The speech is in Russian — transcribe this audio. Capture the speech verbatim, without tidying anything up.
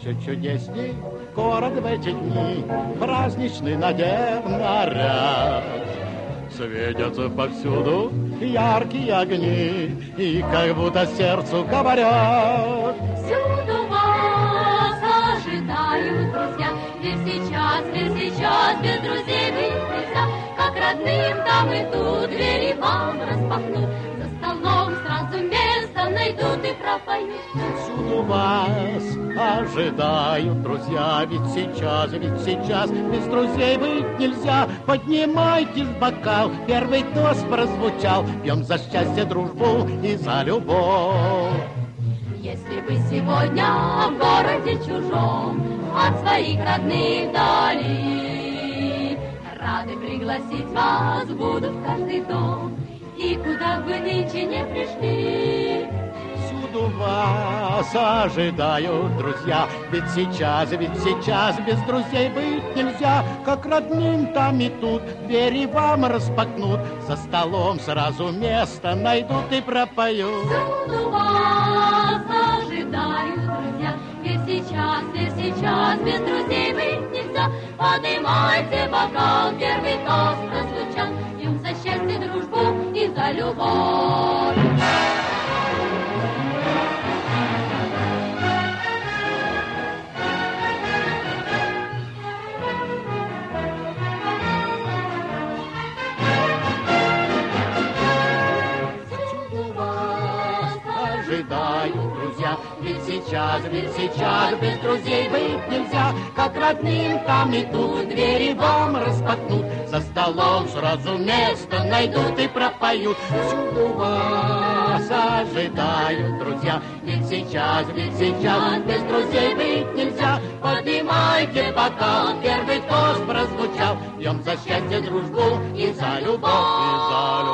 еще чудесней город в эти дни, праздничный надев наряд. Светятся повсюду яркие огни, и как будто сердцу говорят: всюду вас ожидают друзья, ведь сейчас, ведь сейчас без друзей быть нельзя. Как родным там и тут двери вам распахнут, за столом сразу место найдут и пропоют. Всюду вас ожидают друзья, ведь сейчас, ведь сейчас без друзей быть нельзя. Поднимайте бокал, первый тост прозвучал, пьем за счастье, дружбу и за любовь. Если вы сегодня в городе чужом, от своих родных вдали, рады пригласить вас будут в каждый дом, и куда бы нынче не пришли. Всюду вас ожидают друзья, ведь сейчас, ведь сейчас без друзей быть нельзя. Как родным там и тут двери вам распахнут, за столом сразу место найдут и пропоют. Всюду вас ожидают друзья, ведь сейчас, ведь сейчас без друзей быть нельзя. Поднимайте бокал, первый тост прозвучал, пьем за счастье, дружбу и за любовь. Ожидают друзья, ведь сейчас, ведь сейчас без друзей быть нельзя. Как родным там и тут двери вам распахнут, за столом сразу место найдут и пропоют. Всюду вас ожидают друзья, ведь сейчас, ведь сейчас без друзей быть нельзя. Поднимайте бокал, первый тост прозвучал, пьем за счастье, дружбу и за любовь, и за любовь.